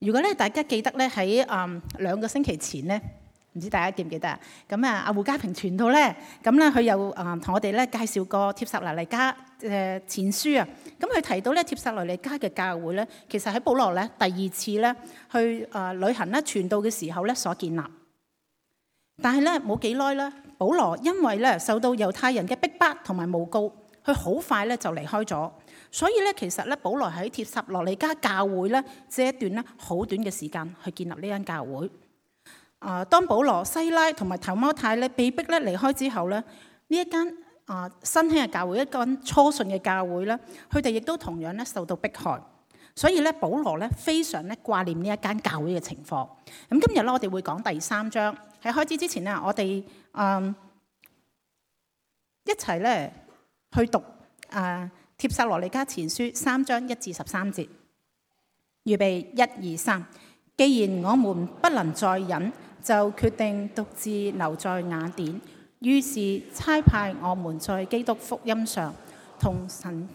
如果咧大家記得咧喺2個星期前咧，唔知大家記唔記得啊？咁阿胡家平傳道咧，咁咧佢又同我哋咧介紹過帖撒羅尼迦前書啊。咁佢提到咧帖撒羅尼迦嘅教會咧，其實喺保羅咧第2次咧去旅行咧傳道嘅時候咧所建立。但係咧冇幾耐咧，保羅因為咧受到猶太人嘅逼迫同埋誣告，佢好快咧就離開咗。所以咧其實咧保羅喺帖撒羅尼迦教會咧，這一段咧好短嘅時間去建立呢間教會。當保羅、西拉同埋提摩太咧被逼咧離開之後咧，呢一間新興嘅教會，一間初信嘅教會咧，佢哋亦都同樣咧受到迫害。所以咧保羅咧非常咧掛念呢一間教會嘅情況。咁今日咧我哋會講第3章。喺開始之前咧，我哋一齊咧去讀帖撒羅尼迦前書3章1至13節。預備1、2、3。既然我們不能再忍，就決定獨自留在雅典。於是差派我們在基督福音上同神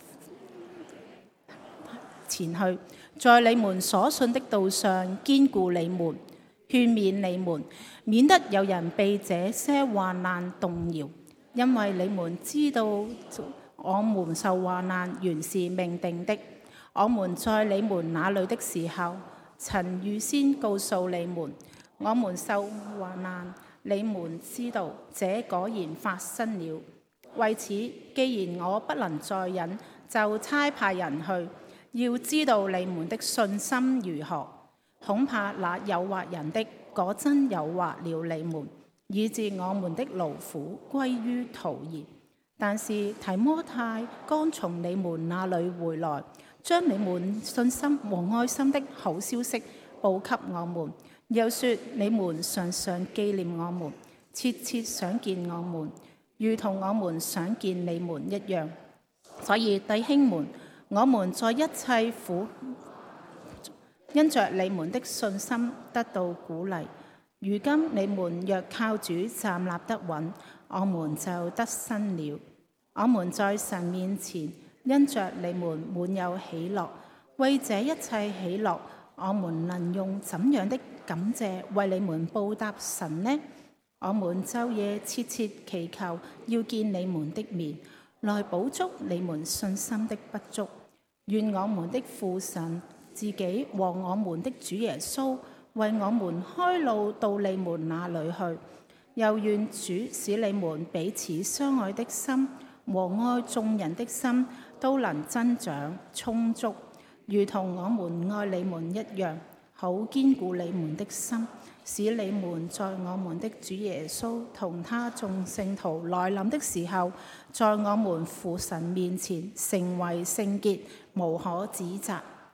前去，在你們所信的道上堅固你們，勸勉你們，免得有人被這些患難動搖。因為你們知道，我們受患難原是命定的。我們在你們那裏的時候，曾預先告訴你們，我們受患難，你們知道，這果然發生了。為此，既然我不能再忍，就差派人去，要知道你們的信心如何。恐怕那誘惑人的，果真誘惑了你們，以致我們的勞苦歸於徒然。但是提摩太剛從你們那裏回來，將你們信心和愛心的好消息報給我們，又說你們常常紀念我們，切切想見我們，如同我們想見你們一樣。所以弟兄們，我們在一切苦，因着你們的信心得到鼓勵。如今你們若靠主站立得穩，我們就得生了。我們在神面前因着你們滿有喜樂，為這一切喜樂，我們能用怎樣的感謝為你們報答神呢？我們晝夜切切祈求，要見你們的面，來補足你們信心的不足。願我們的父神自己和我們的主耶穌為我們開路到你們那裏去，又願主使你們彼此相愛的心和愛眾人的心都能增長充足，如同我們愛你們一樣，好堅固你們的心，使你們在我們的主耶穌同他眾聖徒來臨的時候，在我們父神面前成為聖潔，無可指責。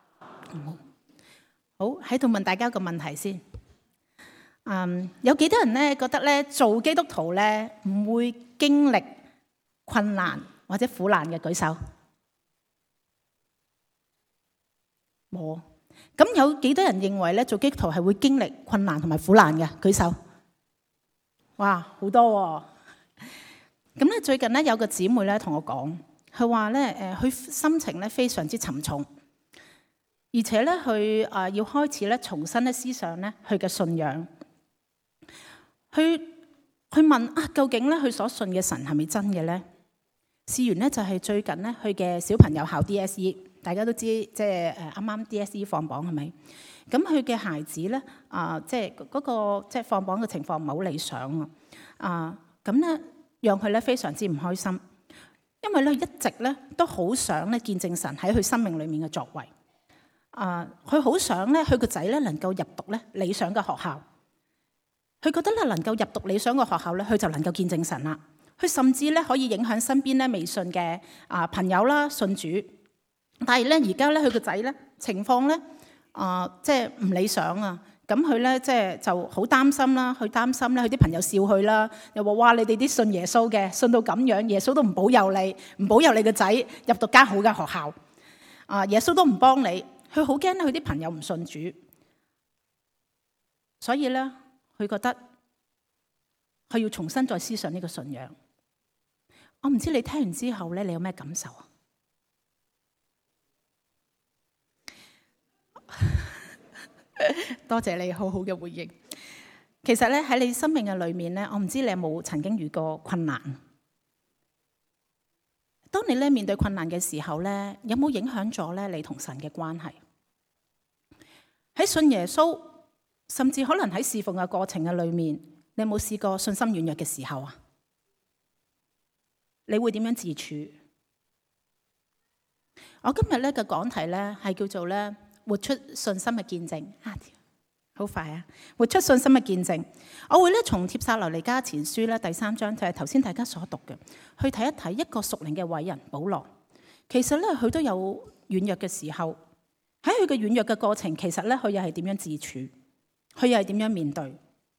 好，喺度問大家一個問題先。有幾多人咧覺得咧做基督徒咧唔會經歷困難或者苦難嘅？舉手。冇。咁有幾多人認為咧做基督徒係會經歷困難同埋苦難嘅？舉手。哇，好多喎。咁咧最近咧有個姊妹咧同我講，佢話咧佢心情咧非常之沉重。而且咧，佢要開始咧重新咧思想咧佢嘅信仰。佢問究竟咧佢所信嘅神係咪真嘅咧？事緣咧就係最近咧佢嘅小朋友考 DSE， 大家都知即係啱啱 DSE 放榜係咪？咁佢嘅孩子咧即係嗰個即係放榜嘅情況唔係好理想啊！咁咧讓佢咧非常之唔開心，因為咧一直咧都好想咧見證神喺佢生命裡面嘅作為。佢好想咧，佢個仔咧能夠入讀咧理想嘅學校。佢覺得咧能夠入讀理想嘅學校咧，佢就能夠見證神啦。佢甚至咧可以影響身邊咧未信嘅朋友啦信主。但係咧而家咧佢個仔咧情況咧即係唔理想啊。咁佢咧即係就好擔心啦。佢擔心咧佢啲朋友笑佢啦，又話哇，你哋啲信耶穌嘅信到咁樣，耶穌都唔保佑你，唔保佑你個仔入讀間好嘅學校。耶穌都唔幫你。佢好驚佢啲朋友唔信主，所以咧佢覺得佢要重新再思想呢個信仰。我唔知你聽完之後咧，你有咩感受啊？ 多謝你好好嘅回應。其實咧喺你生命嘅裏面咧，我唔知你有冇曾經遇過困難。當你咧面對困難嘅時候咧，有冇影響咗咧你同神嘅關係？喺信耶穌，甚至可能喺侍奉嘅過程嘅裏面，你有冇試過信心軟弱嘅時候啊？你會點樣自處？我今日咧嘅講題咧係叫做咧活出信心嘅見證。好快啊！活出信心嘅見證，我會咧從帖撒羅尼迦前書咧第3章，就係頭先大家所讀嘅，去睇一睇一個屬靈嘅偉人保羅。其實咧佢都有軟弱嘅時候，喺佢嘅軟弱嘅過程，其實咧佢又係點樣自處，佢又係點樣面對。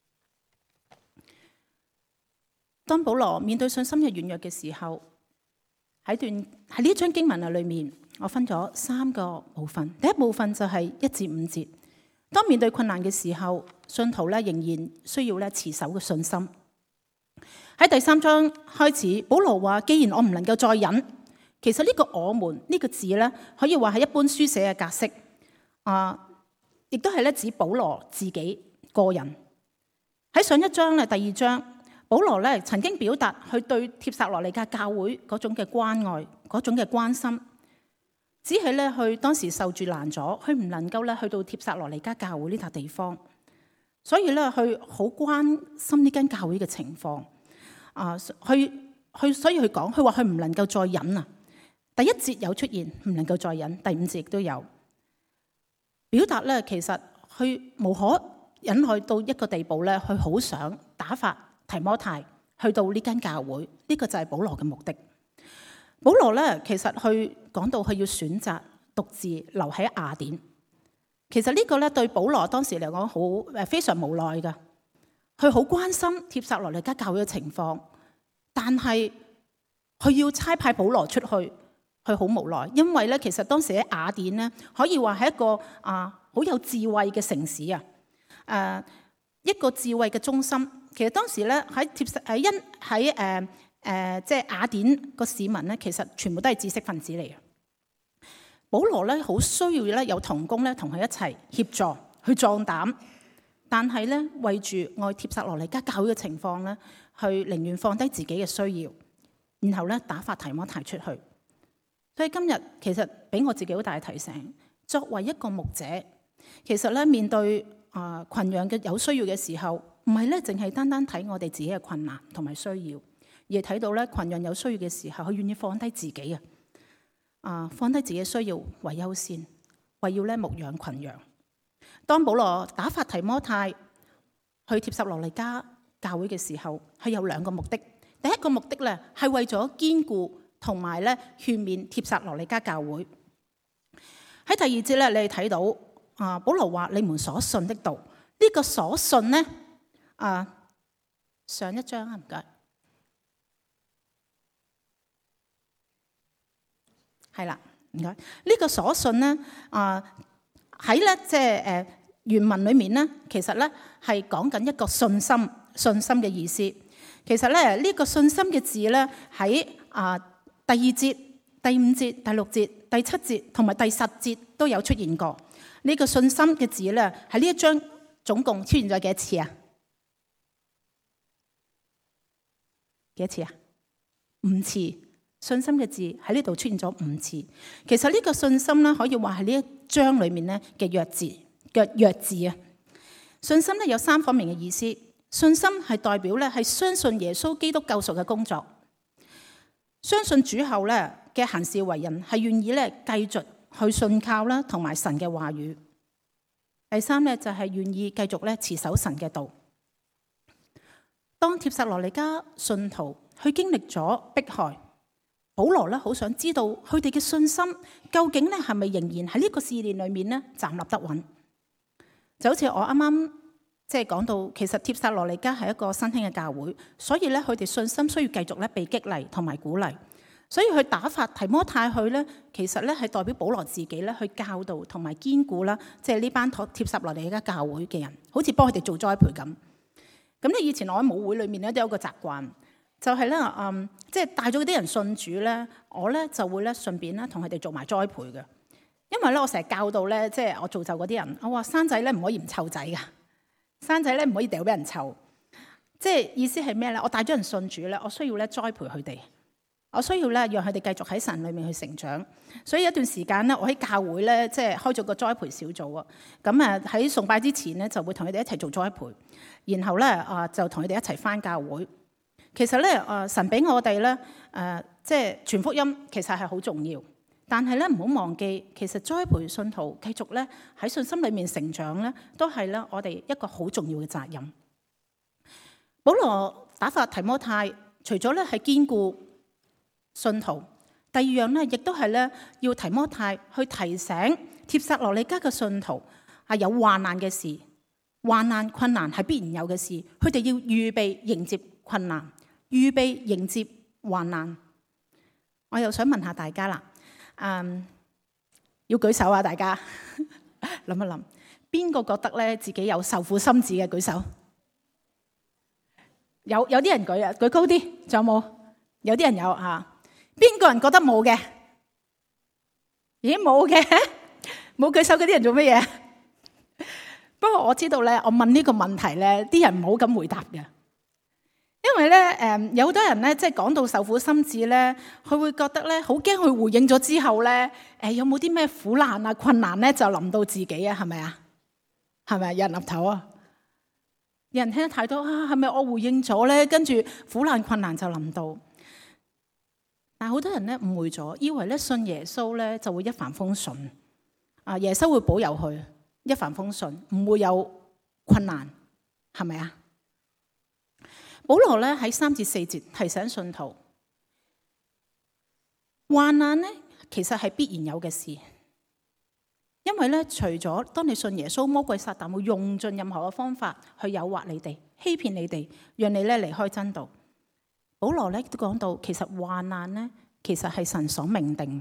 當保羅面對信心嘅軟弱嘅時候，喺呢章經文裏面，我分咗3個部分。第一部分就係1至5節。當面對困難嘅時候，信徒咧仍然需要咧持守嘅信心。喺第3章開始，保羅話：既然我唔能夠再忍，其實呢個我們呢個字咧，可以話係一般書寫嘅格式，亦都係咧指保羅自己個人。喺上一章咧第2章，保羅咧曾經表達佢對帖撒羅尼迦教會嗰種嘅關愛、嗰種嘅關心。只係咧，佢當時受住難阻，佢唔能夠咧去到帖撒羅尼迦教會呢笪地方，所以咧佢好關心呢間教會嘅情況。所以佢講，佢話佢唔能夠再忍啊。第1節有出現唔能夠再忍，第5節亦都有表達咧。其實佢無可忍耐到一個地步咧，佢好想打發提摩太去到呢間教會，呢個就係保羅嘅目的。保羅咧，其實佢講到佢要選擇獨自留喺雅典。其實呢個咧對保羅當時嚟講非常無奈噶。佢好關心帖撒羅尼迦教會嘅情況，但係佢要差派保羅出去，佢好無奈。因為咧，其實當時喺雅典咧，可以話係一個好有智慧嘅城市啊，一個智慧嘅中心。其實當時咧喺即係雅典個市民咧，其實全部都係知識分子嚟嘅。保羅咧好需要咧有同工咧同佢一齊協助去壯膽，但係咧為住愛帖撒羅尼迦教會嘅情況咧，去寧願放低自己嘅需要，然後咧打發提摩太出去。所以今日其實俾我自己好大嘅提醒，作為一個牧者，其實咧面對群羊嘅有需要嘅時候，唔係咧淨係單單睇我哋自己嘅困難同埋需要。而睇到咧群羊有需要嘅時候，佢願意放低自己放低自己嘅需要為優先，為要咧牧養群羊。當保羅打發提摩太去帖撒羅尼迦教會嘅時候，係有2個目的。第一個目的咧係為咗堅固同埋咧勸勉帖撒羅尼迦教會。喺第2節咧，你哋睇到保羅話：你們所信的道，呢個所信咧上一章唔該。係啦，唔該。呢個所信咧，喺咧即係原文裏面咧，其實咧係講緊一個信心嘅意思。其實咧呢個信心嘅字咧喺第2節、第5節、第6節、第7節同埋第10節都有出現過。呢個信心嘅字咧喺呢一章總共出現咗幾多次啊？幾多次啊？5次。信心嘅字喺呢度出現咗5次。其實呢個信心咧，可以話係呢一章裏面咧嘅弱字啊。信心咧有3方面嘅意思。信心係代表咧係相信耶穌基督救贖嘅工作，相信主後咧嘅行事為人係願意咧繼續去信靠啦，同埋神嘅話語。第3咧就係願意繼續咧持守神嘅道。當帖撒羅尼迦信徒去經歷咗迫害，保羅咧好想知道佢哋嘅信心究竟咧係咪仍然喺呢個試煉裏面咧站立得穩？就好似我啱啱即係講到，其實帖撒羅尼迦係一個新興嘅教會，所以咧佢哋信心需要繼續咧被激勵同埋鼓勵。所以佢打發提摩太去咧，其實咧係代表保羅自己咧去教導同埋堅固啦，即係呢班帖撒羅尼迦教會嘅人，好似幫佢哋做栽培咁。咁咧以前我喺母會裏面咧都有個習慣。就係咧，即係帶咗嗰啲人信主咧，我咧就會咧順便咧同佢哋做埋栽培嘅。 因為咧我成日教導咧，即係我造就嗰啲人，我話生仔咧唔可以唔湊仔噶，生仔咧唔可以掉俾人湊。即係意思係咩咧？我帶咗人信主咧，我需要咧栽培佢哋，我需要咧讓佢哋繼續喺神裏面去成長。所以一段時間咧，我喺教會咧即係開咗個栽培小組啊。咁啊喺崇拜之前咧，就會同佢哋一齊做栽培，然後咧就同佢哋一齊返教會。其實咧神俾我哋咧即係傳福音，其實係好重要。但係咧唔好忘記，其實栽培信徒繼續咧喺信心裏面成長咧，都係咧我哋一個好重要嘅責任。保羅打發提摩太，除咗咧係堅固信徒，第二樣咧亦都係咧要提摩太去提醒帖撒羅尼迦嘅信徒係有患難嘅事，患難困難係必然有嘅事，佢哋要預備迎接困難，預備迎接患難。我又想問下大家啦，要舉手啊！大家諗一諗，邊個覺得咧自己有受苦心志嘅舉手？有啲人舉啊，舉高啲，仲有冇？有啲人有嚇，邊個人覺得冇嘅？咦，冇嘅，冇舉手嗰啲人做乜嘢？不過我知道咧，我問呢個問題咧，啲人唔好咁回答嘅，因為咧有好多人咧，即係講到受苦心志咧，佢會覺得咧好驚，佢回應咗之後咧，有冇啲咩苦難啊、困難咧就臨到自己啊？係咪啊？係咪有人岌頭啊？有人聽得太多啊，係咪我回應咗咧？跟住苦難困難就臨到，但係好多人咧誤會咗，以為咧信耶穌咧就會一帆風順啊，耶穌會保佑佢一帆風順，唔會有困難，係咪啊？保羅咧喺3至4節提醒信徒，患難咧其實係必然有嘅事。因為咧，除咗當你信耶穌，魔鬼撒旦會用盡任何嘅方法去誘惑你哋、欺騙你哋，讓你咧離開真道。保羅咧都講到，其實患難咧，其實係神所命定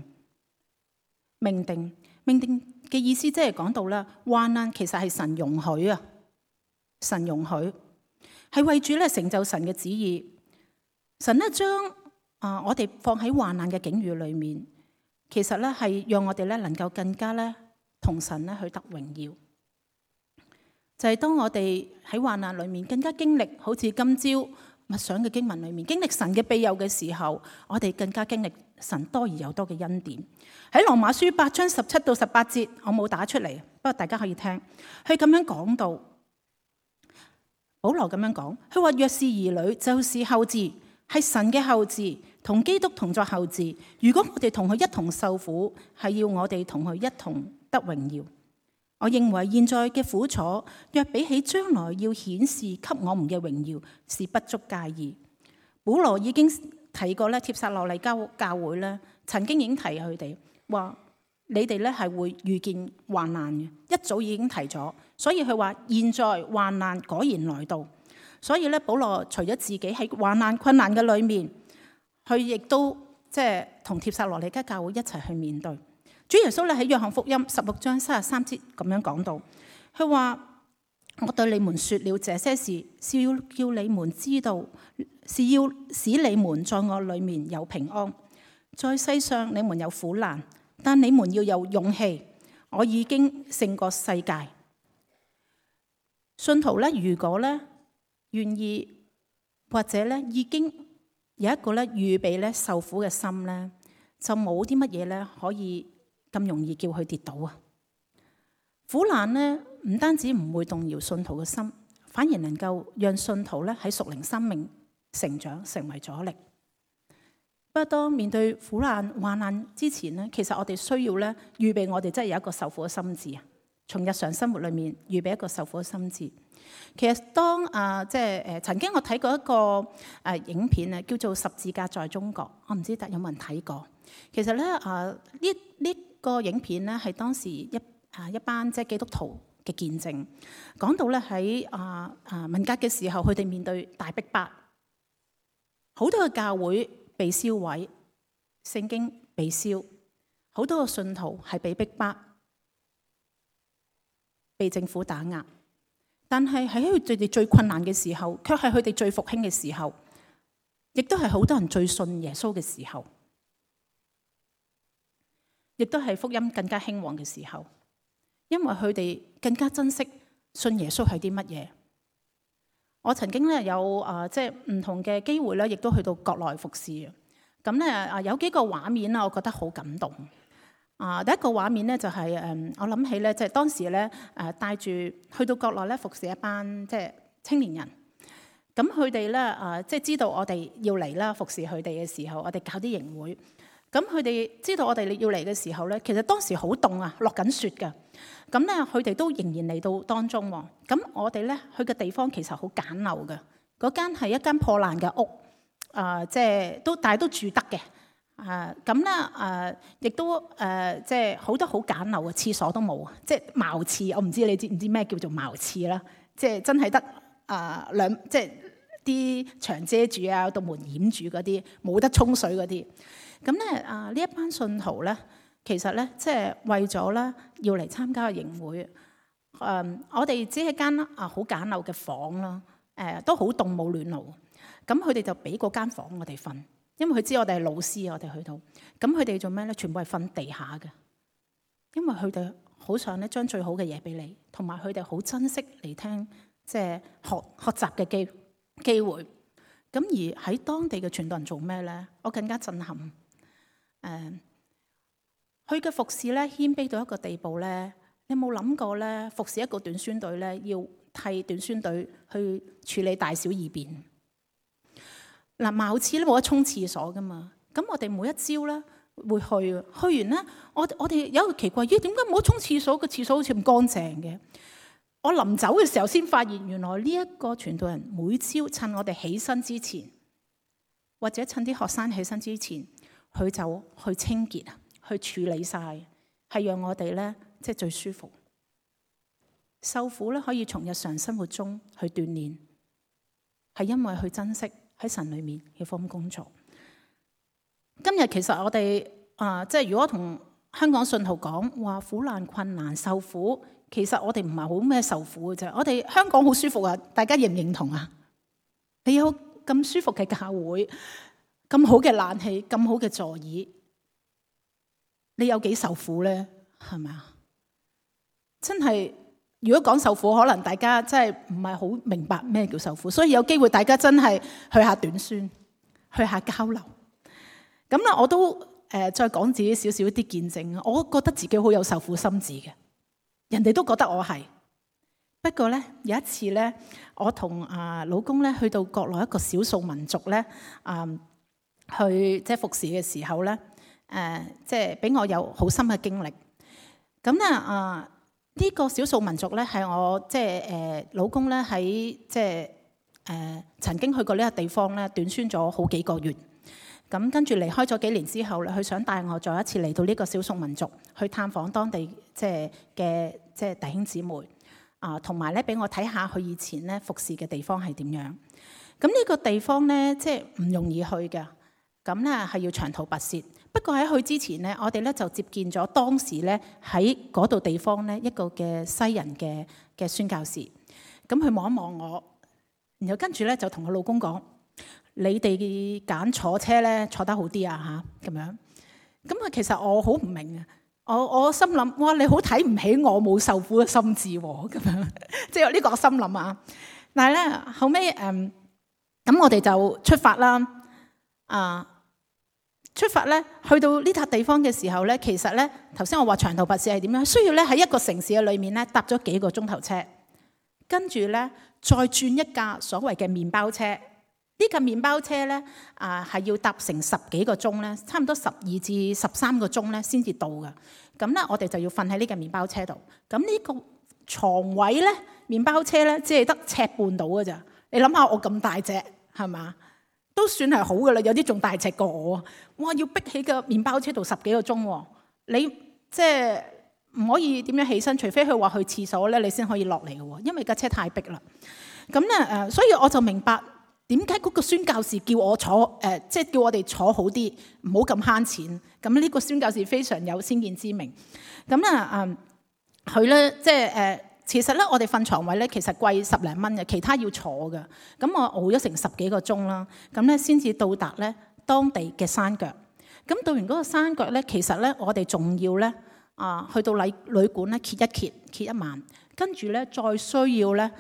嘅意思，即係講到咧，患難其實係神容許啊，神容許係為住咧成就神嘅旨意。神咧將我哋放喺患難嘅境遇裏面，其實咧係讓我哋咧能夠更加咧。同神咧去得榮耀，就係當我哋喺患難裏面更加經歷，好似今朝默想嘅經文裏面經歷神嘅庇佑嘅時候，我哋更加經歷神多而又多嘅恩典。喺羅馬書8章17到18節，我冇打出嚟，不過大家可以聽。佢咁樣講到，保羅咁樣講，佢話若是兒女，就是後嗣，係神嘅後嗣，同基督同作後嗣。如果我哋同佢一同受苦，係要我哋同佢一同得榮耀。我認為現在嘅苦楚，若比起將來要顯示給我們嘅榮耀，是不足介意。保羅已經提過咧，帖撒羅尼迦教會咧，曾經已經提佢哋話，你哋咧係會遇見患難嘅，一早已經提咗。所以佢話現在患難果然來到。所以咧，保羅除咗自己喺患難困難嘅裏面，佢亦都即係同帖撒羅尼迦教會一齊去面對。主耶穌咧喺約翰福音16章33節咁樣講到，佢話：我對你們說了這些事，是要叫你們知道，是要使你們在我裏面有平安。在世上你們有苦難，但你們要有勇氣，我已經勝過世界。信徒咧，如果咧願意或者咧已經有一個咧預備咧受苦嘅心咧，就冇啲乜嘢咧可以咁容易叫佢跌倒啊！苦難呢，唔單止唔會動搖信徒嘅心，反而能夠讓信徒咧喺屬靈生命成長，成為阻力。不過當面對苦難患難之前呢，其實我哋需要咧預備我哋真係有一個受苦嘅心志啊！從日常生活裏面預備一個受苦嘅心志。其實當曾經我睇過一個影片啊，叫做《十字架在中國》，我唔知得有冇人睇過。其實咧呢個影片咧係當時一班即係基督徒嘅見證，講到咧喺文革嘅時候，佢哋面對大逼迫，好多嘅教會被燒毀，聖經被燒，好多嘅信徒係被逼迫，被政府打壓。但係喺佢哋最困難嘅時候，卻係佢哋最復興嘅時候，亦都係好多人最信耶穌嘅時候。 亦都係福音更加興旺嘅時候，因為佢哋更加珍惜信耶穌係啲乜嘢。我曾經咧有即係唔同嘅機會咧，亦都去到國內服侍嘅。咁咧有幾個畫面啦，我覺得好感動。第一個畫面咧就係我諗起咧，即係當時咧帶住去到國內咧服侍一班即係青年人。咁佢哋咧即係知道我哋要嚟啦，服侍佢哋嘅時候，我哋搞啲營會。咁佢哋知道我哋要嚟嘅時候咧，其實當時好凍啊，落緊雪㗎。咁咧佢哋都仍然嚟到當中喎。咁我哋咧去嘅地方其實好簡陋嘅，嗰間係一間破爛嘅屋，即係但係都住得嘅。咁咧亦都即係好多好簡陋嘅廁所都冇，即係茅廁。我唔知你知唔知咩叫做茅廁啦？即係真係得即係啲牆遮住啊，道門掩住嗰啲，冇得沖水嗰啲。咁咧呢一班信徒咧，其實咧即係為咗咧要嚟參加個營會。我哋只係間好簡陋嘅房啦，都好凍冇暖爐。咁佢哋就俾嗰間房我哋瞓，因為佢知我哋係老師，我哋去到。咁佢哋做咩咧？全部係瞓地下嘅，因為佢哋好想咧將最好嘅嘢俾你，同埋佢哋好珍惜嚟聽即係學習嘅機會。咁而喺當地嘅傳道人做咩咧？我更加震撼。佢嘅服侍咧謙卑到一個地步咧，你有冇諗過咧？服侍一個短宣隊咧，要替短宣隊去處理大小二便。茅廁咧冇得沖廁所噶嘛，咁我哋每一朝咧會去完咧，我哋有一個奇怪，咦？點解冇得沖廁所？個廁所好似咁乾淨嘅？我臨走嘅時候先發現，原來呢一個傳道人每朝趁我哋起身之前，或者趁啲學生起身之前，佢就去清潔啊，去處理晒，係讓我哋咧即係最舒服。受苦咧可以從日常生活中去鍛鍊，係因為佢珍惜喺神裏面嘅福音工作。今日其實我哋即係如果同香港信徒講話苦難困難受苦，其實我哋唔係好咩受苦嘅啫。我哋香港好舒服啊，大家認唔認同啊？你有咁舒服嘅教會，咁好嘅冷氣，咁好嘅座椅，你有幾受苦咧？係咪啊？真係，如果講受苦，可能大家真係唔係好明白咩叫受苦。所以有機會大家真係去下短宣，去下交流。咁啦，我都再講自己少少啲見證。我覺得自己好有受苦心志嘅，人哋都覺得我係。不過咧，有一次咧，我同老公咧去到國內一個少數民族咧，去即係服侍嘅時候咧，即係俾我有好深嘅經歷。咁咧呢個少數民族咧係我即係老公咧喺即係曾經去過呢個地方咧短宣咗好幾個月。咁跟住離開咗幾年之後咧，佢想帶我再一次嚟到呢個少數民族去探訪當地即係嘅即係弟兄姊妹同埋咧俾我睇下佢以前咧服侍嘅地方係點樣。咁呢個地方咧即係唔容易去嘅，咁咧係要長途跋涉。不過喺去之前咧，我哋咧就接見咗當時咧喺嗰度地方咧一個嘅西人嘅宣教士。咁佢望一望我，然後跟住咧就同我老公講：你哋揀坐車咧坐得好啲啊嚇咁樣。咁其實我好唔明啊！我心諗：哇，你好睇唔起我冇受苦嘅心志喎咁樣。即係呢個我心諗啊。但係咧後尾咁我哋就出發啦。出發咧去到呢笪地方嘅時候咧，其實咧頭先我話長途跋涉係點樣？需要咧喺一個城市嘅裏面咧搭咗幾個鐘頭車，跟住咧再轉一架所謂嘅麵包車。呢架麵包車咧係要搭成10幾個鐘咧，差唔多12至13個鐘咧先至到㗎。咁咧我哋就要瞓喺呢架麵包車度。咁呢個床位咧，麵包車咧只係得尺半到㗎咋。你諗下我咁大隻係嘛？都算係好㗎啦，有啲仲大隻過我。哇！要逼起個麵包車度10幾個鐘喎，你即係唔可以點樣起身，除非佢話去廁所咧，你先可以落嚟嘅喎，因為架車太逼啦。咁咧所以我就明白點解嗰個宣教士叫我坐即係叫我哋坐好啲，唔好咁慳錢。咁呢個宣教士非常有先見之明。咁咧佢咧即係其實咧，我哋瞓床位咧，其實貴10零蚊嘅，其他要坐嘅。咁我熬咗成10幾個鐘啦，咁咧先至到達咧當地嘅山腳。 咁到完嗰個山腳咧，其實咧我哋仲要咧去到旅館咧歇一晚，跟住咧再需要咧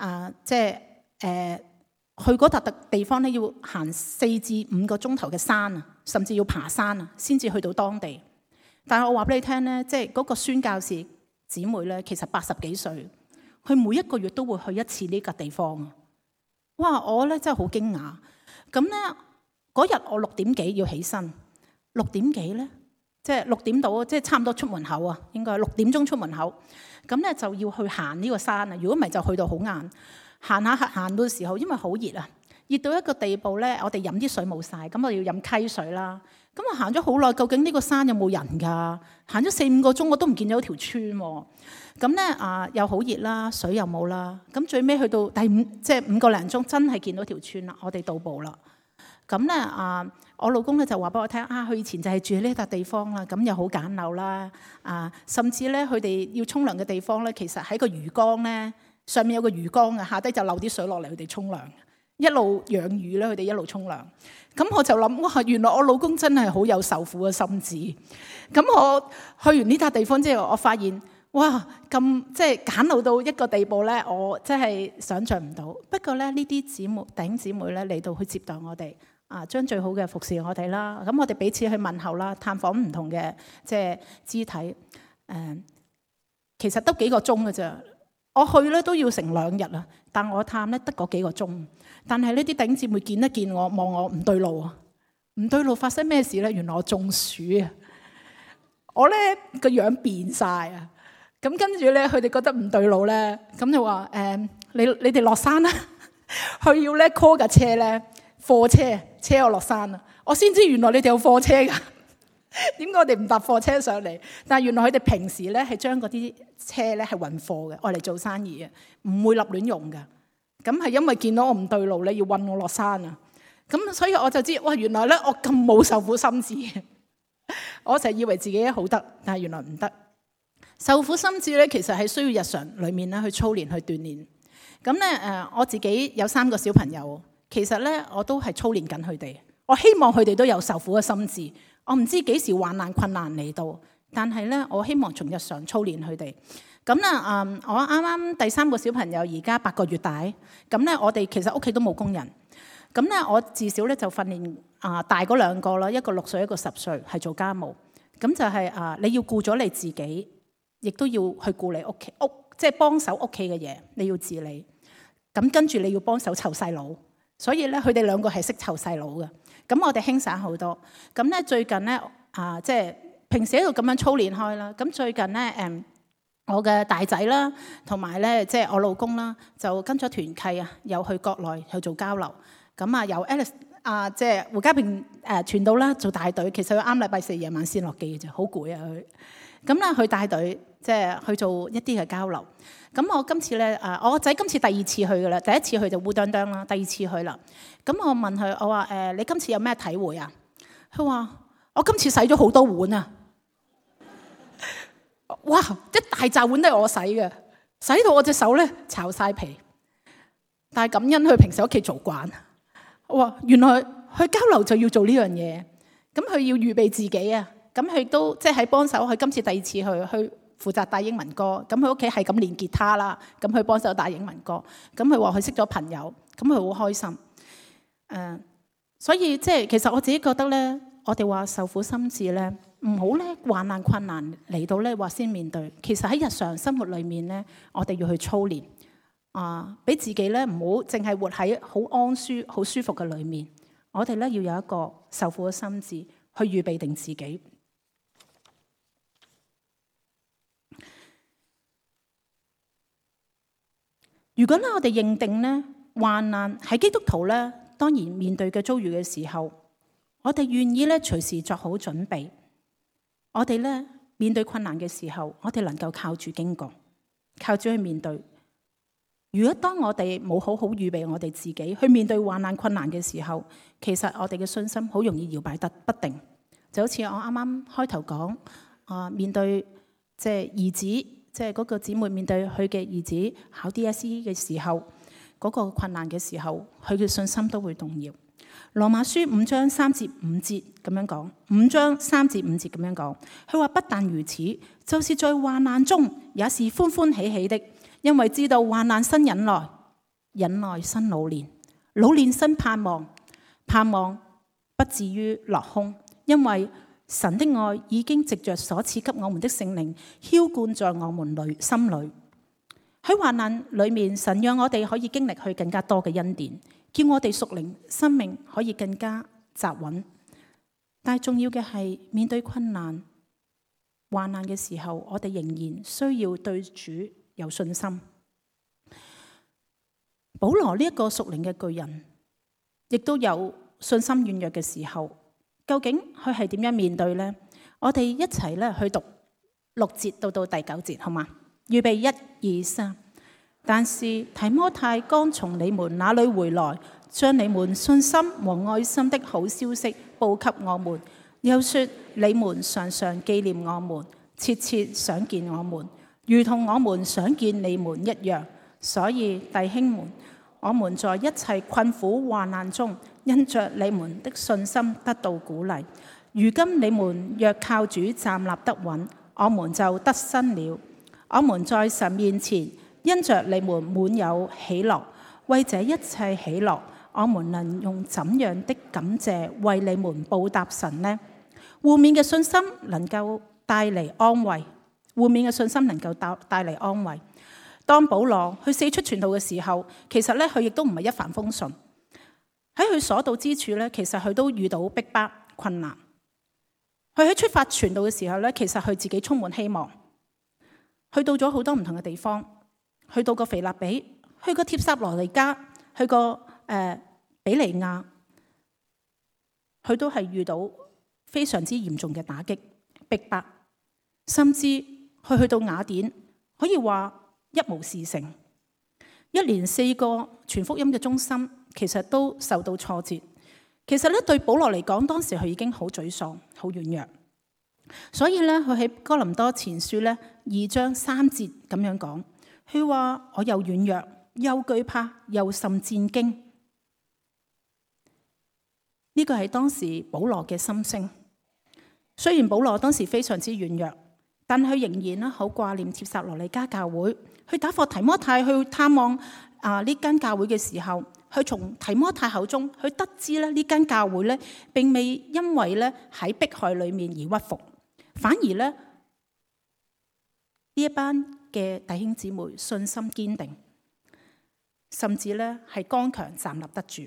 去嗰笪地方咧要行4至5個鐘頭嘅山啊，甚至要爬山啊，先至去到當地。但係我話俾你聽咧，即係嗰個宣教士姊妹咧，其實80幾歲，佢每一個月都會去一次呢個地方啊！哇！我咧真係好驚訝。咁咧嗰日我6點幾要起身，6點幾咧，即係6點到，即係差唔多出門口啊，應該係6點鐘出門口。咁咧就要去行呢個山啊！如果唔係就去到好晏。行到時候，因為好熱啊，熱到一個地步咧，我哋飲啲水冇晒，咁我要飲溪水啦。咁我行咗好耐，究竟呢個山有冇人㗎？行咗4-5個鐘，我都唔見咗條村喎。咁咧又好熱啦，水又冇啦。咁最尾去到第5個零鐘，真係見到條村啦。我哋到步啦。咁咧我老公咧就話俾我聽佢以前就係住喺呢笪地方啦。咁又好簡陋啦。甚至咧佢哋要沖涼嘅地方咧，其實喺個魚缸咧。上面有個魚缸啊，下低就漏啲水落嚟，佢哋沖涼，一路養魚咧，佢哋一路沖涼。咁我就諗，哇！原來我老公真係好有受苦嘅心志。咁我去完呢笪地方之後，我發現，哇！咁即係簡陋到一個地步咧，我真係想像唔到。不過咧，呢啲弟兄姊妹咧嚟到去接待我哋，將最好嘅服侍我哋啦。咁我哋彼此去問候啦，探訪唔同嘅即係肢體。其實得幾個鐘嘅啫。我去咧都要成2日啊，但我探咧得嗰幾個鐘。但係呢啲弟兄姊妹見一見我，望我唔對路啊，唔對路，發生咩事咧？原來我中暑啊！我咧個樣變晒啊！咁跟住咧，佢哋覺得唔對路咧，咁就話你哋落山啦，佢要咧 call 架車咧，貨車車我落山啊！我先知原來你哋有貨車㗎。點解我哋唔搭貨車上嚟？但係原來佢哋平時咧係將嗰啲車咧係運貨嘅，愛嚟做生意嘅，唔會立亂用㗎。咁係因為見到我唔對路咧，要運我落山啊。咁所以我就知，哇！原來咧我咁冇受苦心志。我成日以為自己好得，但係原來唔得。受苦心志咧，其實係需要日常裏面咧去操練去鍛鍊。咁咧我自己有3個小朋友，其實咧我都係操練緊佢哋。我希望佢哋都有受苦嘅心志。我唔知幾時患難困難嚟到，但係咧，我希望從日常操練佢哋。咁咧，我啱啱第3個小朋友而家8個月大，咁咧我哋其實屋企都冇工人。咁咧，我至少咧就訓練大嗰2個啦，一個6歲，一個10歲，係做家務。咁就係你要顧咗你自己，亦都要去顧你屋企即係幫手屋企嘅嘢，你要自理。咁跟住你要幫手湊細佬，所以咧佢哋2個係識湊細佬嘅。咁我哋輕省好多。咁咧最近咧即係平時喺度咁樣操練開啦。咁最近咧我嘅大仔啦，同埋咧即係我老公啦，就跟咗團契啊，又去國內去做交流。咁由 Alice 即係胡家平傳道啦做大隊。其實佢啱禮拜4夜晚先落機嘅啫，好攰啊佢。咁咧佢帶隊即係去做一啲嘅交流。咁我今次咧我個仔今次第2次去㗎啦，第1次去就烏當當啦，第2次去啦。咁我問佢，我話你今次有咩體會啊？佢話我今次洗咗好多碗啊！哇！一大紮碗都係我洗嘅，洗到我隻手咧巢晒皮。但係感恩佢平時喺屋企做慣。我話原來去交流就要做呢樣嘢，咁佢要預備自己啊。咁佢都即係幫手。佢今次第2次去負責帶英文歌，咁佢屋企係咁練吉他啦，咁佢幫手帶英文歌。咁佢話佢識咗朋友，咁佢好開心。所以即係其實我自己覺得咧，我哋話受苦心志咧，唔好咧患難困難嚟到咧話先面對。其實喺日常生活裏面咧，我哋要去操練俾自己咧唔好淨係活喺好安舒、好舒服嘅裏面。我哋咧要有一個受苦嘅心志去預備定自己。如果咧我哋認定咧患難係基督徒咧，當然面對嘅遭遇嘅時候，我哋願意咧隨時作好準備。我哋咧面對困難嘅時候，我哋能夠靠住經過，靠住去面對。如果當我哋冇好好預備我哋自己去面對患難困難嘅時候，其實我哋嘅信心好容易搖擺得不定。就好似我啱啱開頭講面對即係兒子，即係嗰個姊妹面對佢嘅兒子考 DSE 嘅時候，嗰個困難嘅時候，佢嘅信心都會動搖。 羅馬書5章3至5節咁樣講，5章3至5節咁樣講，佢話不但如此，就是在患難中也是歡歡喜喜的，因為知道患難生忍耐，忍耐生老練，老練生盼望，盼望不至於落空，因為神的愛已經藉着所賜給我們的聖靈澆灌在我們心裏。喺患難裏面，神讓我哋可以經歷去更加多嘅恩典，叫我哋屬靈生命可以更加扎穩。但係重要嘅係，面對困難患難嘅時候，我哋仍然需要對主有信心。保羅呢一個屬靈嘅巨人，亦都有信心軟弱嘅時候，究竟佢係點樣面對呢？我哋一齊咧去讀6節到第9節，好嗎？預備1、2、3。但是提摩太剛從你們那裏回來，將你們信心和愛心的好消息報給我們，又說你們常常紀念我們，切切想見我們，如同我們想見你們一樣。所以弟兄們，我們在一切困苦患難中，因着你們的信心得到鼓勵。如今你們若靠主站立得穩，我們就得生了。我們在神面前，因着你們滿有喜樂，為這一切喜樂，我們能用怎樣的感謝為你們報答神呢？互勉嘅信心能夠帶嚟安慰，互勉嘅信心能夠帶嚟安慰。當保羅去四出傳道嘅時候，其實咧佢亦都唔係一帆風順。喺佢所到之處咧，其實佢都遇到逼迫困難。佢喺出發傳道嘅時候咧，其實佢自己充滿希望。去到咗好多唔同嘅地方，去到個腓立比，去過帖撒羅尼迦，去過比利亞，佢都係遇到非常之嚴重嘅打擊逼迫，甚至去到雅典，可以話一無是成。一連4個傳福音嘅中心，其實都受到挫折。其實咧，對保羅嚟講，當時佢已經好沮喪、好軟弱。所以咧，佢喺哥林多前書咧2章3節咁樣講，佢話我又軟弱，又懼怕，又甚戰驚。呢個係當時保羅嘅心聲。雖然保羅當時非常之軟弱，但佢仍然咧好掛念帖撒羅尼迦教會。去打發提摩太去探望呢間教會嘅時候，佢從提摩太口中去得知咧呢間教會咧並未因為咧喺迫害裏面而屈服。反而咧，呢一班嘅弟兄姊妹信心堅定，甚至咧係剛強站立得住。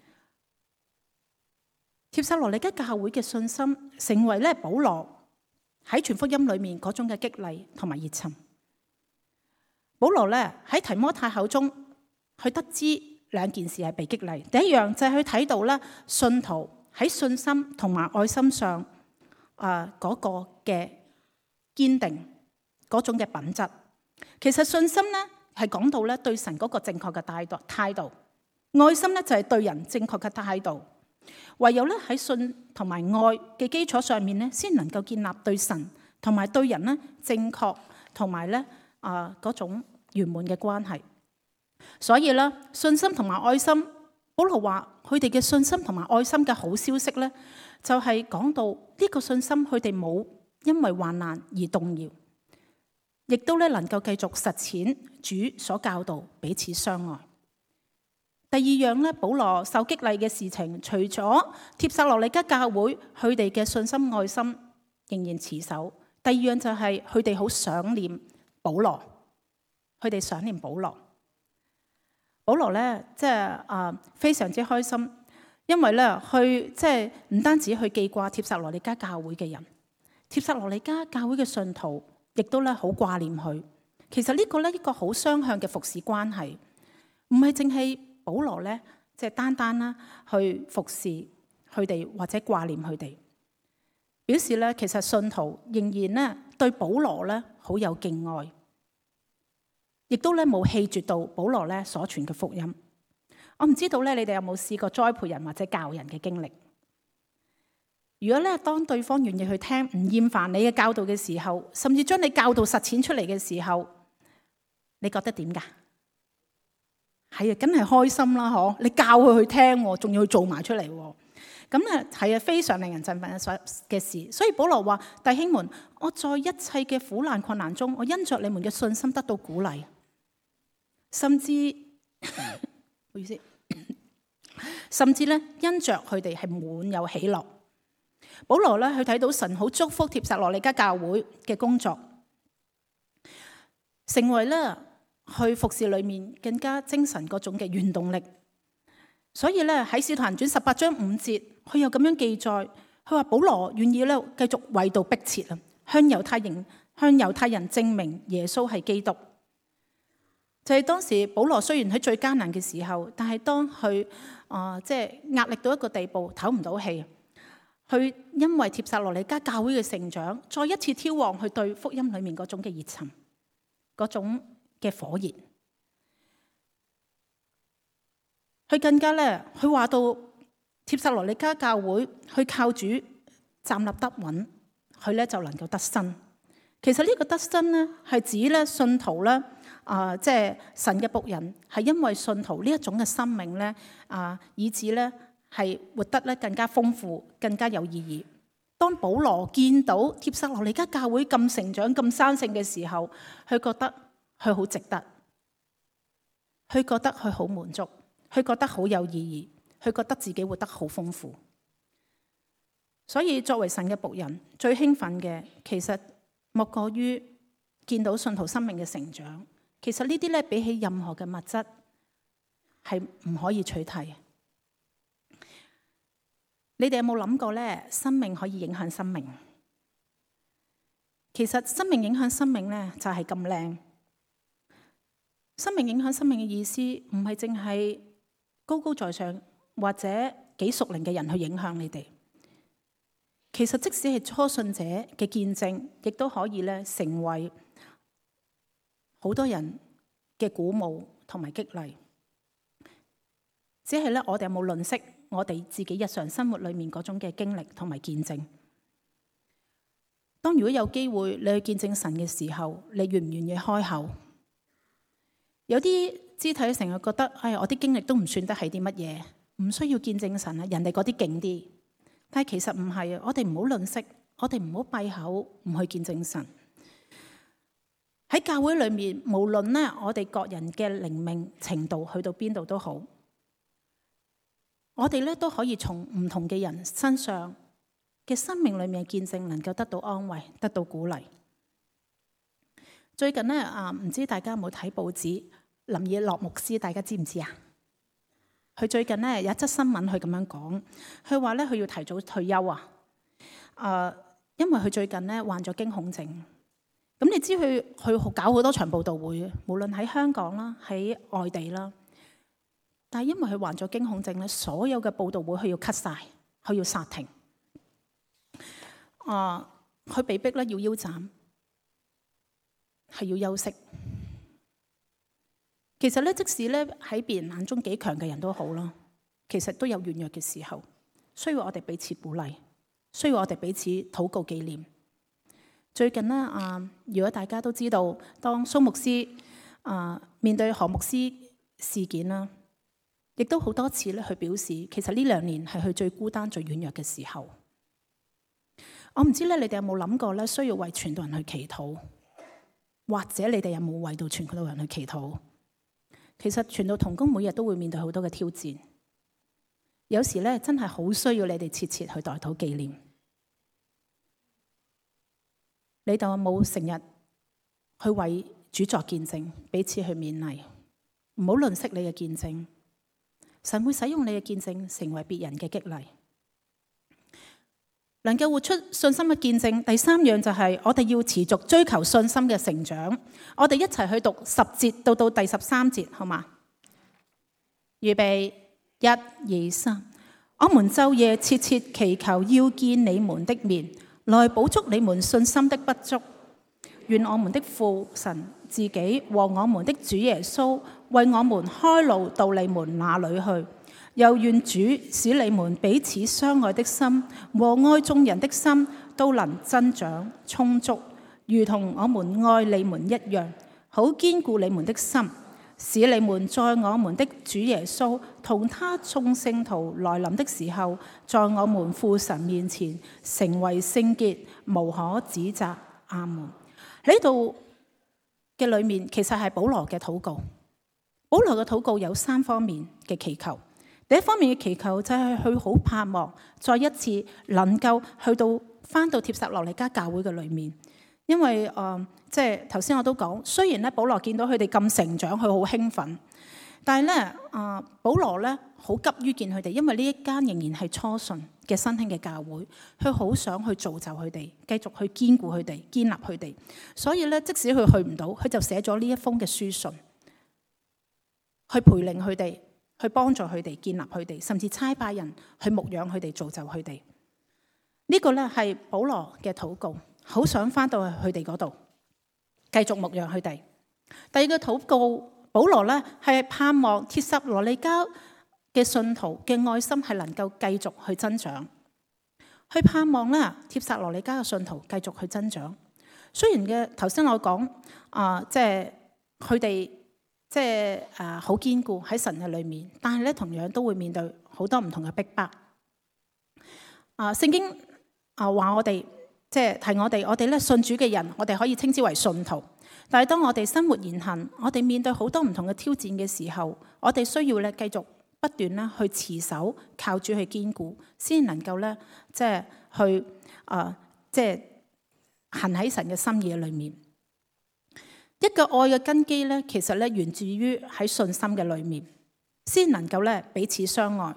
帖撒羅尼迦教會嘅信心，成為咧保羅喺傳福音裏面嗰種嘅激勵同埋熱忱。保羅咧喺提摩太口中，去得知2件事係被激勵。第一樣就係去睇到咧信徒喺信心同埋愛心上。嗰個嘅堅定，嗰種嘅品質，其實信心咧係講到咧對神嗰個正確嘅態度，愛心咧就係對人正確嘅態度。唯有咧喺信同埋愛嘅基礎上面咧，先能夠建立對神同埋對人咧正確同埋咧嗰種圓滿嘅關係。所以咧，信心同埋愛心，保羅話佢哋嘅信心同埋愛心嘅好消息咧。就係講到呢個信心，佢哋冇因為患難而動搖，亦都咧能夠繼續實踐主所教導彼此相愛。第二樣咧，保羅受激勵嘅事情，除咗帖撒羅尼迦教會佢哋嘅信心愛心仍然持守，第二樣就係佢哋好想念保羅，佢哋想念保羅。保羅咧即係非常之開心。因為咧，去即係唔單止去記掛帖撒羅尼迦教會嘅人，帖撒羅尼迦教會嘅信徒亦都咧好掛念佢。其實呢個咧一個好雙向嘅服侍關係，唔係淨係保羅咧即係單單啦去服侍佢哋或者掛念佢哋，表示咧其實信徒仍然咧對保羅咧好有敬愛，亦都咧冇棄絕到保羅咧所傳嘅福音。我唔知道咧，你哋有冇試過栽培人或者教人嘅經歷？如果咧，當對方願意去聽，唔厭煩你嘅教導嘅時候，甚至將你教導實踐出嚟嘅時候，你覺得點㗎？ 係啊，梗係開心啦，嗬！你教佢去聽，仲要去做埋出嚟，咁咧係啊，非常令人振奮嘅事。所以保羅話：弟兄們，我在一切嘅苦難困難中，我因着你們嘅信心得到鼓勵，甚至唔好意思，甚至咧因着佢哋係滿有喜樂。保羅咧，佢睇到神好祝福帖撒羅尼迦教會嘅工作，成為咧去服侍裏面更加精神嗰種嘅原動力。所以咧喺使徒行傳18章5節，佢又咁樣記載，佢話保羅願意咧繼續為道迫切啊，向猶太人證明耶穌係基督。就係當時保羅雖然喺最艱難嘅時候，但係當佢即係壓力到一個地步，唞唔到氣，佢因為帖撒羅尼迦教會嘅成長，再一次挑旺佢對福音裏面嗰種嘅熱忱，嗰種嘅火熱。佢更加咧，佢話到帖撒羅尼迦教會，佢靠主站立得穩，佢咧就能夠得生。其實呢個得生咧，係指咧信徒咧，即係神嘅僕人，係因為信徒呢一種嘅生命咧，以致咧係活得咧更加豐富、更加有意義。當保羅見到帖撒羅尼迦教會咁成長、咁生性嘅時候，佢覺得佢好值得，佢覺得佢好滿足。佢覺得好有意義，佢覺得自己活得好豐富。所以作為神嘅僕人，最興奮嘅其實莫過於見到信徒生命嘅成長。其實呢啲咧比起任何嘅物質係唔可以取替。你哋有冇諗過咧？生命可以影響生命。其實生命影響生命咧就係咁靚。生命影響生命嘅意思唔係淨係高高在上或者幾屬靈嘅人去影響你哋，其實即使係初信者嘅見證，亦都可以咧成為好多人嘅鼓舞同埋激勵。只係咧，我哋有冇吝嗇我哋自己日常生活裏面嗰種嘅經歷同埋見證？當如果有機會你去見證神嘅時候，你願唔願意開口？有啲肢體成日覺得，我啲經歷都唔算得係啲乜嘢，唔需要見證神啊，人哋嗰啲勁啲。但係其實唔係啊，我哋唔好吝嗇，我哋唔好閉口唔去見證神。喺教會裏面，無論咧我哋各人嘅靈命程度去到邊度都好，我哋咧都可以從唔同嘅人身上嘅生命裏面嘅見證，能夠得到安慰，得到鼓勵。最近咧唔知大家有冇睇報紙？林以樂牧師，大家知唔知啊？佢最近咧有一則新聞，佢咁樣講，佢話咧佢要提早退休啊！因為佢最近咧患咗驚恐症。咁你知佢搞好多場報道會，無論喺香港啦，喺外地啦。但係因為佢患咗驚恐症咧，所有嘅報道會佢要 cut 晒，佢要煞停。佢被逼咧要腰斬。係要休息。其實咧，即使咧喺別人眼中幾強嘅人都好啦，其實都有軟弱嘅時候，需要我哋彼此鼓勵，需要我哋彼此禱告紀念。最近咧如果大家都知道，當蘇牧師面對何牧師事件啦，亦都好多次咧去表示，其實呢2年係佢最孤單、最軟弱嘅時候。我唔知咧，你哋有冇諗過咧，需要為傳道人去祈禱？或者你哋有冇為到傳道人去祈禱？其實傳道同工每日都會面對好多嘅挑戰，有時咧真係好需要你哋切切去代禱紀念。你哋有冇成日去為主作見證，彼此去勉勵？唔好吝嗇你嘅見證，神會使用你嘅見證成為別人嘅激勵。能夠活出信心嘅見證，第3樣就係我哋要持續追求信心嘅成長。我哋一齊去讀10節到第13節，好嗎？預備，1、2、3。我們晝夜切切祈求要見你們的面，來補足你們信心的不足。願我們的父神自己和我們的主耶穌為我們開路到你們那裏去。又願主使你們彼此相愛的心和愛眾人的心都能增長充足，如同我們愛你們一樣，好堅固你們的心。 使你們在我們的主耶穌同他眾聖徒來臨的時候，在我們父神面前成為聖潔，無可指責。阿門。喺呢度嘅裏面，其實係保羅嘅禱告。保羅嘅禱告有3方面嘅祈求。第一方面嘅祈求就係佢好盼望再一次能夠翻到帖撒羅尼迦教會嘅裏面，因為即係頭先我都講，雖然咧保羅見到佢哋咁成長，佢好興奮，但係咧保羅咧好急於見佢哋，因為呢一間仍然係初信嘅新興嘅教會，佢好想去造就佢哋，繼續去堅固佢哋，建立佢哋。所以咧，即使佢去唔到，佢就寫咗呢一封嘅書信，去陪領佢哋，去幫助佢哋，建立佢哋，甚至差派人去牧養佢哋，造就佢哋。呢個咧係保羅嘅禱告，好想翻到去佢哋嗰度，繼續牧養佢哋。第二個禱告，保羅咧係盼望帖撒羅尼迦嘅信徒嘅愛心係能夠繼續去增長，去盼望咧帖撒羅尼迦嘅信徒繼續去增長。雖然嘅頭先我講即係佢哋即係好堅固喺神嘅裏面，但係咧同樣都會面對好多唔同嘅逼迫。聖經話我哋即係提我哋咧信主嘅人，我哋可以稱之為信徒。但係當我哋生活言行，我哋面對好多唔同嘅挑戰嘅時候，我哋需要咧繼續不斷咧去持守，靠主去堅固，先能夠咧即係去即係行喺神嘅心意裏面。一個愛嘅根基咧，其實咧源自於喺信心嘅裏面，先能夠咧彼此相愛。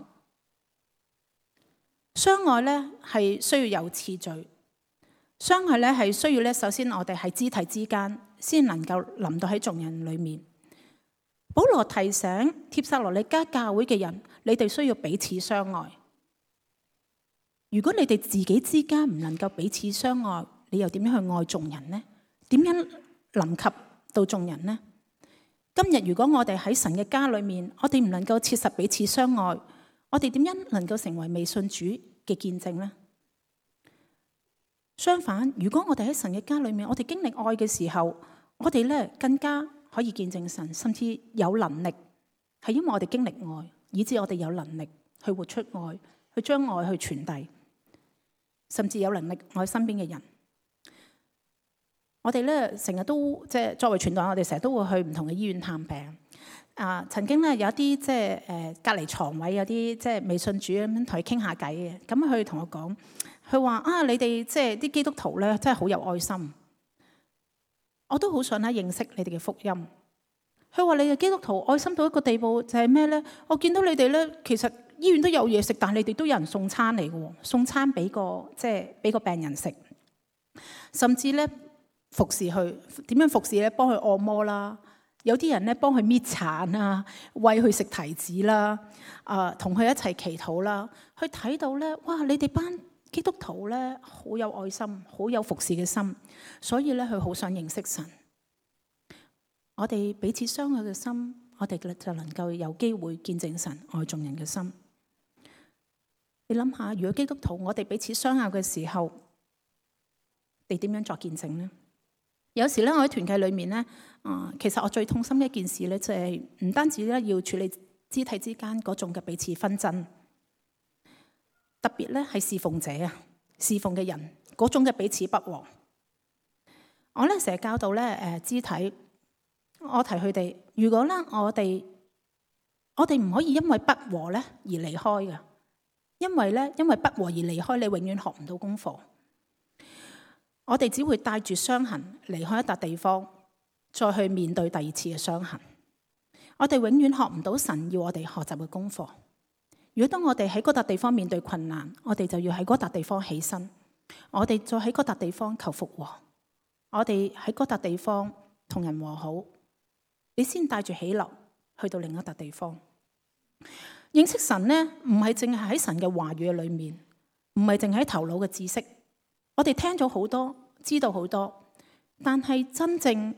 相愛咧係需要有次序，相愛咧係需要咧首先我哋喺肢體之間，先能夠臨到喺眾人裏面。保羅提醒帖撒羅尼迦教會嘅人，你哋需要彼此相愛。如果你哋自己之間唔能夠彼此相愛，你又點樣去愛眾人呢？點樣臨及到眾人呢？今日如果我哋喺神嘅家裏面，我哋唔能夠切實彼此相愛，我哋點樣能夠成為未信主嘅見證呢？相反，如果我哋喺神嘅家裏面，我哋經歷愛嘅時候，我哋咧更加可以見證神，甚至有能力，係因為我哋經歷愛，以致我哋有能力去活出愛，去將愛去傳遞，甚至有能力愛身邊嘅人。我哋咧成日都即係作為傳道人，我哋成日都會去唔同嘅醫院探病。曾經咧有一啲即係隔離床位有啲即係未信主咁樣同佢傾下偈嘅，咁佢同我講，佢話你哋即係啲基督徒咧真係好有愛心，我都好想咧認識你哋嘅福音。佢話你哋基督徒愛心到一個地步就係咩咧？我見到你哋咧，其實醫院都有嘢食，但係你哋都有人送餐嚟嘅，送餐俾個病人食，甚至咧服侍佢。點樣服侍咧？幫佢按摩啦。有啲人咧幫佢搣橙啊，餵佢食提子啦，同佢一齊祈禱啦。佢睇到咧，哇！你哋班基督徒咧好有愛心，好有服侍嘅心，所以咧佢好想認識神。我哋彼此相愛嘅心，我哋就能夠有機會見證神愛眾人嘅心。你諗下，如果基督徒我哋彼此相愛嘅時候，你點樣作見證呢？有時咧，我喺團契裏面咧，其實我最痛心嘅一件事咧，就係唔單止咧要處理肢體之間嗰種嘅彼此紛爭，特別咧係侍奉者侍奉嘅人嗰種嘅彼此不和。我咧成日教導咧肢體，我提佢哋，如果咧我哋唔可以因為不和咧而離開嘅，因為不和而離開，你永遠學唔到功課。我哋只會帶住傷痕離開一笪地方，再去面對第二次嘅傷痕。我哋永遠學唔到神要我哋學習嘅功課。如果當我哋喺嗰笪地方面對困難，我哋就要喺嗰笪地方起身，我哋再喺嗰笪地方求復和，我哋喺嗰笪地方同人和好，你先帶住喜樂去到另一笪地方。認識神呢，唔係淨係喺神嘅話語裏面，唔係淨係喺頭腦嘅知識。我哋聽咗好多，知道好多，但係真正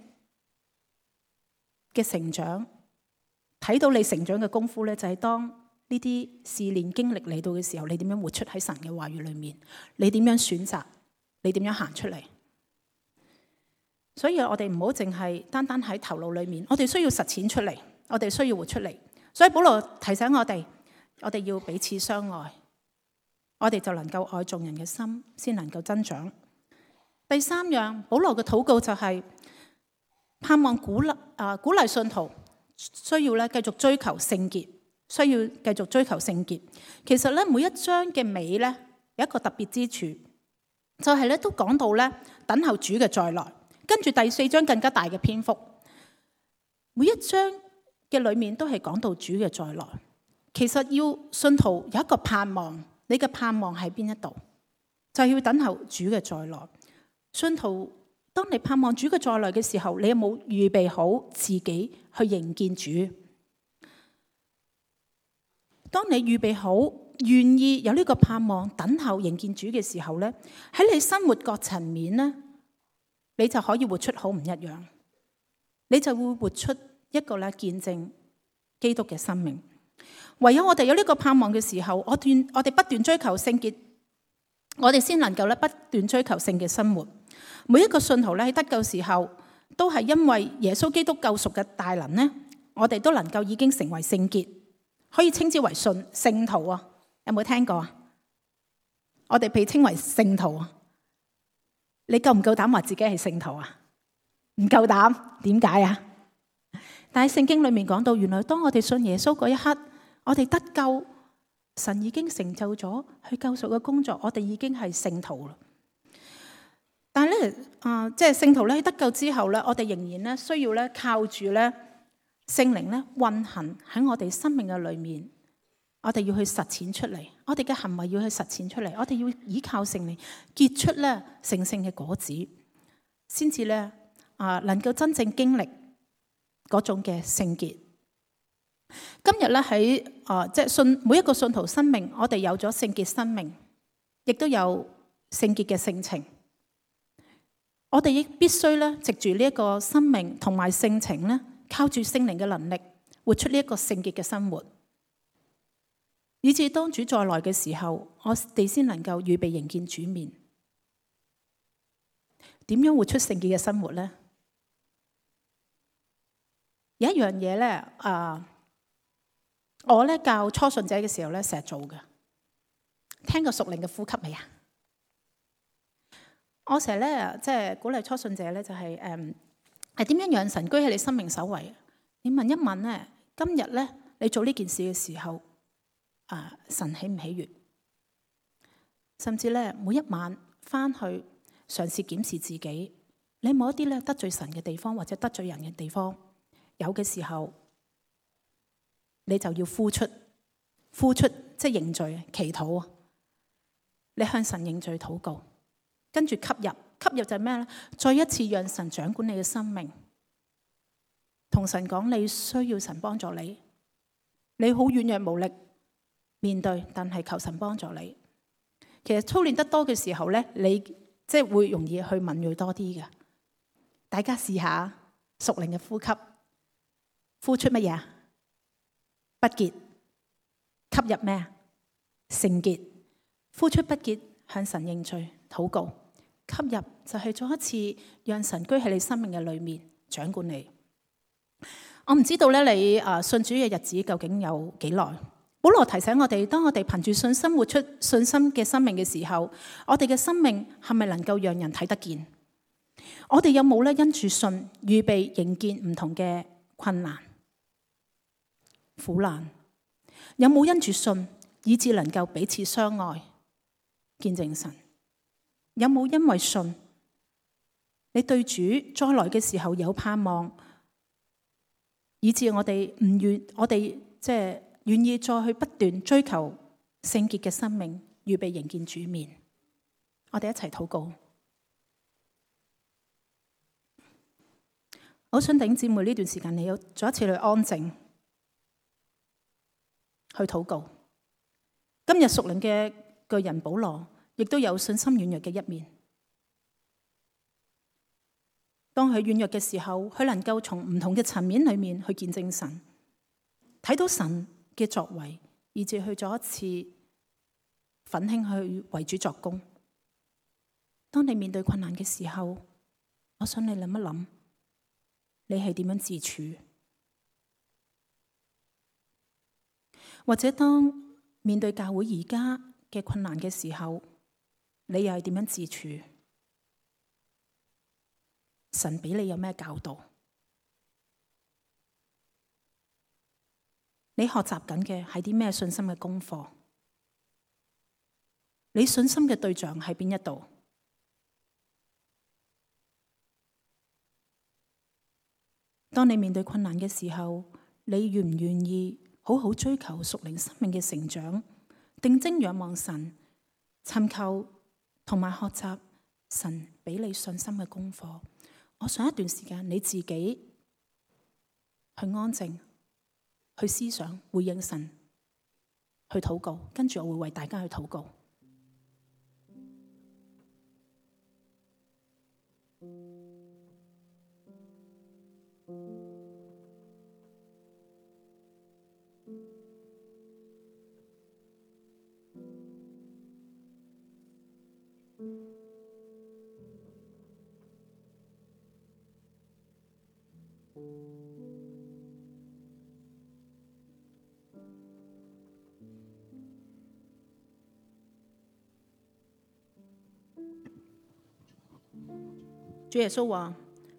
嘅成長，睇到你成長嘅功夫咧，就係當呢啲試煉經歷嚟到嘅時候，你點樣活出喺神嘅話語裏面？你點樣選擇？你點樣行出嚟？所以我哋唔好淨係單單喺頭腦裏面，我哋需要實踐出嚟。 我哋需要活出嚟。所以保羅提醒我哋要彼此相愛，我哋就能夠愛眾人嘅心先能夠增長。第三樣，保羅嘅禱告就係盼望鼓勵信徒需要繼續追求聖潔，需要繼續追求聖潔。其實咧，每一章嘅尾咧有一個特別之處，就係咧都講到咧等候主嘅再來。跟住第4章更加大嘅篇幅，每一章嘅裏面都係講到主嘅再來。其實要信徒有一個盼望，你嘅盼望喺邊一度？就係要等候主嘅再來。信徒，當你盼望主嘅再來嘅時候，你有冇預備好自己去迎見主？當你預備好，願意有呢個盼望，等候迎見主嘅時候咧，喺你生活各層面咧，你就可以活出好唔一樣。你就會活出一個咧見證基督嘅生命。唯有我哋有呢個盼望嘅時候，我哋不斷追求聖潔，我哋先能夠咧不斷追求聖潔生活。每一個信徒咧喺得救時候，都係因為耶穌基督救贖嘅大能咧，我哋都能夠已經成為聖潔，可以稱之為聖徒啊！有冇聽過啊？我哋被稱為聖徒啊！你夠唔夠膽話自己係聖徒啊？唔夠膽，點解啊？但係聖經裏面講到，原來當我哋信耶穌嗰一刻，我哋得救，神已經成就咗去救贖嘅工作，我哋已經係聖徒啦。但係咧，即係聖徒咧得救之後咧，我哋仍然咧需要咧靠住咧聖靈咧運行喺我哋生命嘅裏面，我哋要去實踐出嚟，我哋嘅行為要去實踐出嚟，我哋要依靠聖靈結出咧成聖嘅果子，先至咧能夠真正經歷嗰種嘅聖潔。今日咧喺即係每一個信徒生命，我哋有咗聖潔生命，亦都有聖潔嘅性情。我哋亦必須咧藉住呢一個生命同埋性情咧，靠住聖靈嘅能力，活出呢一個聖潔嘅生活，以至當主再來嘅時候，我哋先能夠預備迎見主面。點樣活出聖潔嘅生活咧？有一樣嘢咧，我咧教初信者嘅時候咧，成日做嘅。聽過屬靈嘅呼吸未啊？我成日咧即係鼓勵初信者咧，就係點樣讓神居喺你生命首位？你問一問咧，今日咧你做呢件事嘅時候，神喜唔喜悅？甚至咧每一晚翻去嘗試檢視自己，你冇一啲咧得罪神嘅地方或者得罪人嘅地方，有嘅時候你就要呼出即係認罪、祈禱啊！你向神認罪禱告。跟住吸入就係咩咧？再一次讓神掌管你嘅生命，同神講你需要神幫助你，你好軟弱無力面對，但係求神幫助你。其實操練得多嘅時候咧，你即係會容易去敏銳多啲嘅。大家試下屬靈嘅呼吸，呼出乜嘢啊？不潔。吸入咩啊？聖潔。呼出不潔，向神認罪禱告。吸入就係再一次讓神居喺你生命嘅裏面掌管你。我唔知道咧，你信主嘅日子究竟有幾耐？保羅提醒我哋，當我哋憑住信心活出信心嘅生命嘅時候，我哋嘅生命係咪能夠讓人睇得見？我哋有冇咧因住信預備迎見唔同嘅困難、苦難？有冇因住信以致能夠彼此相愛、見證神？有冇因為信，你對主再來嘅時候有盼望，以致我哋即係願意再去不斷追求聖潔嘅生命，預備迎見主面。我哋一齊禱告。我想弟兄姊妹呢段時間你要再一次去安靜，去禱告。今日屬靈嘅巨人保羅，亦都有信心軟弱嘅一面。當佢軟弱嘅時候，佢能夠從唔同嘅層面裏面去見證神，睇到神嘅作為，以至去做一次奮興去為主作工。當你面對困難嘅時候，我想你諗一諗，你係點樣自處？ 或者當面對教會而家嘅困難嘅時候，你又係點樣自處？神俾你有咩教導？你學習緊嘅係啲咩信心嘅功課？你信心嘅對象喺邊一度？當你面對困難嘅時候，你願唔願意好好追求屬靈生命嘅成長，定睛仰望神，尋求同埋學習神俾你信心嘅功課？我想一段時間你自己去安靜，去思想，回應神，去禱告，跟住我會為大家去禱告。主耶穌話：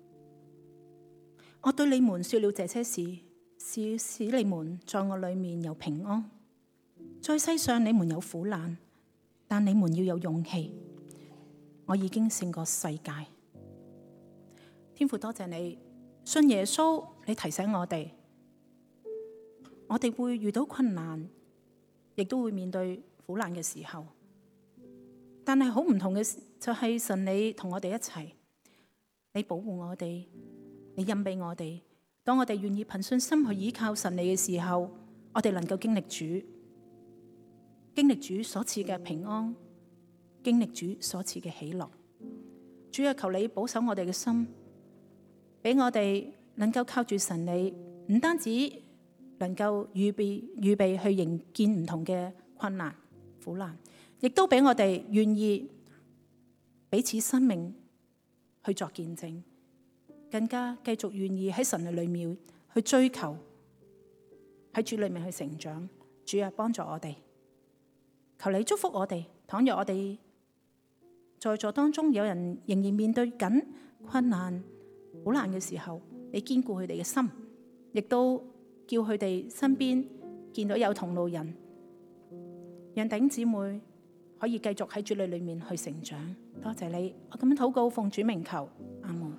我對你們說了這些事，是使你們在我裏面有平安。在世上你們有苦難，但你們要有勇氣。我已經勝過世界。天父，多謝你，信耶穌，你提醒我哋會遇到困難，亦都會面對苦難嘅時候。但係好唔同嘅就係神，你同我哋一齊。你保護我哋，你蔭庇我哋。當我哋願意憑信心去依靠神你嘅時候，我哋能夠經歷主所賜嘅平安，經歷主所賜嘅喜樂。主啊，求你保守我哋嘅心，俾我哋能夠靠住神你，唔單止能夠預備去迎見唔同嘅困難苦難，亦都俾我哋願意彼此生命去作見證，更加繼續願意喺神嘅裏面去追求，喺主裏面去成長。主啊，幫助我哋，求你祝福我哋。倘若我哋在座當中有人仍然面對緊困難好難嘅時候，你堅固佢哋嘅心，亦都叫佢哋身邊見到有同路人，讓弟兄姊妹可以繼續喺主裏面去成長。多謝你，我咁樣禱告，奉主名求，阿門。